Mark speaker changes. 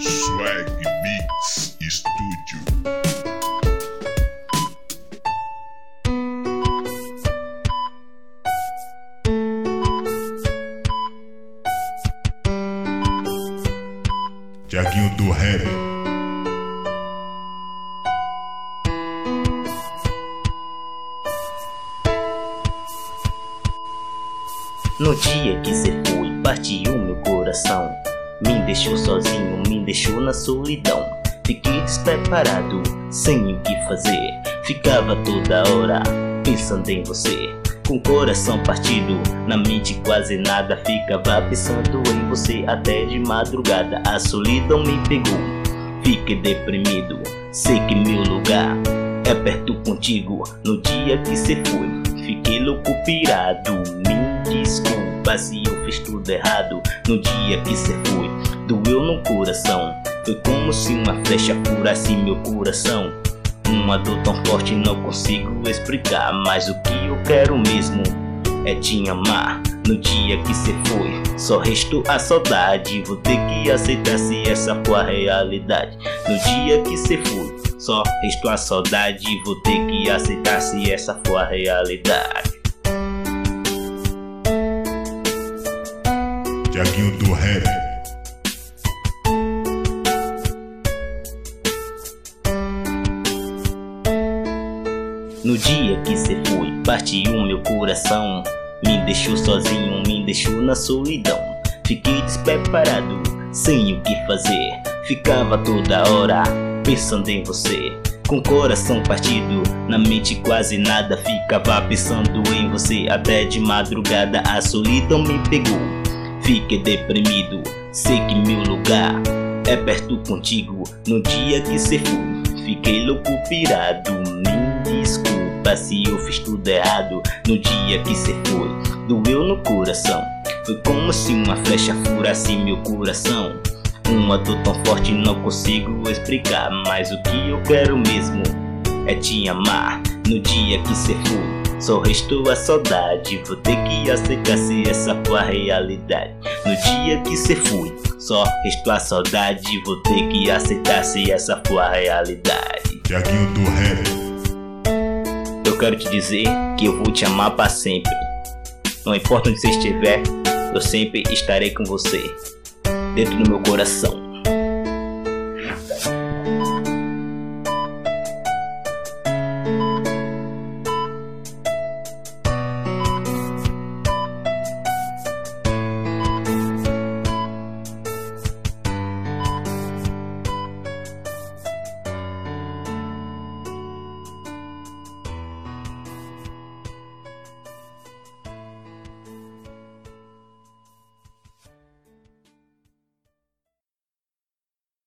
Speaker 1: Swag Mix Studio. Tiaguinho do Rap.
Speaker 2: No dia que cê foi, partiu meu coração. Me deixou sozinho, me deixou na solidão. Fiquei despreparado, sem o que fazer. Ficava toda hora pensando em você. Com o coração partido, na mente quase nada. Ficava pensando em você até de madrugada. A solidão me pegou, fiquei deprimido. Sei que meu lugar é perto contigo. No dia que cê foi, fiquei louco pirado. Me desculpa se eu fiz tudo errado. No dia que cê foi, doeu no coração. Foi como se uma flecha furasse meu coração. Uma dor tão forte não consigo explicar. Mas o que eu quero mesmo é te amar. No dia que cê foi, só restou a saudade. Vou ter que aceitar se essa for a realidade. No dia que cê foi, só restou a saudade. Vou ter que aceitar se essa for a realidade.
Speaker 1: Tiaguinho do Rap.
Speaker 2: No dia que cê foi, partiu meu coração. Me deixou sozinho, me deixou na solidão. Fiquei despreparado, sem o que fazer. Ficava toda hora pensando em você. Com o coração partido, na mente quase nada. Ficava pensando em você até de madrugada. A solidão me pegou, fiquei deprimido. Sei que meu lugar é perto contigo. No dia que cê foi, fiquei louco pirado. Me desculpa se eu fiz tudo errado. No dia que cê foi, doeu no coração. Foi como se uma flecha furasse meu coração. Uma dor tão forte não consigo explicar. Mas o que eu quero mesmo é te amar. No dia que cê foi, só restou a saudade. Vou ter que aceitar se essa for a realidade. No dia que cê foi, só restou a saudade. Vou ter que aceitar se essa for a realidade.
Speaker 1: Tiaguinho do Rap.
Speaker 2: Eu quero te dizer que eu vou te amar para sempre. Não importa onde você estiver, eu sempre estarei com você, dentro do meu coração.